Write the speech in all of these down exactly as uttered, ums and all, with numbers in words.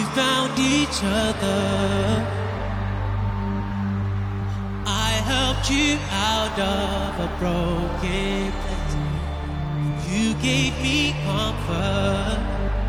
found each other. I helped you out of a broken place. You gave me comfort.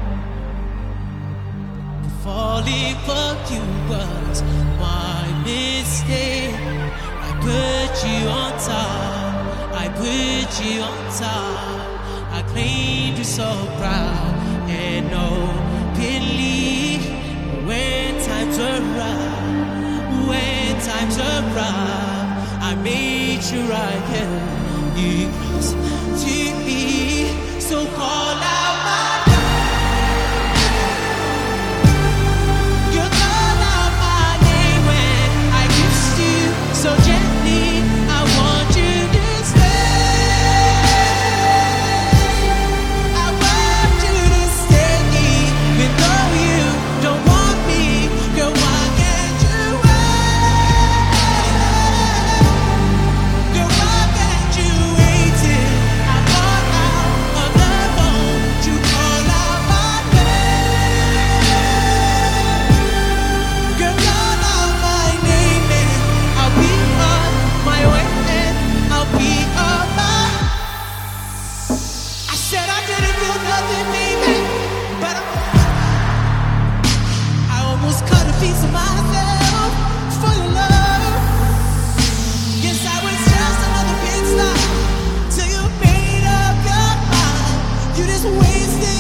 Falling for you was my mistake. I put you on top. I put you on top. I claimed you so proud and openly. When times were rough, when times were rough, I made sure I held you close to me. So call out my so gently, I want you to stay. I want you to stay, even though you don't want me. Girl, why can't you wait? Girl, why can't you wait till I fall out of the phone to call out my name? Girl, call out my name and I'll be on my way and I'll be on my. I said I didn't feel nothing, baby, but I, I almost cut a piece of myself for your love. Guess I was just another pit stop till you made up your mind. You just wasted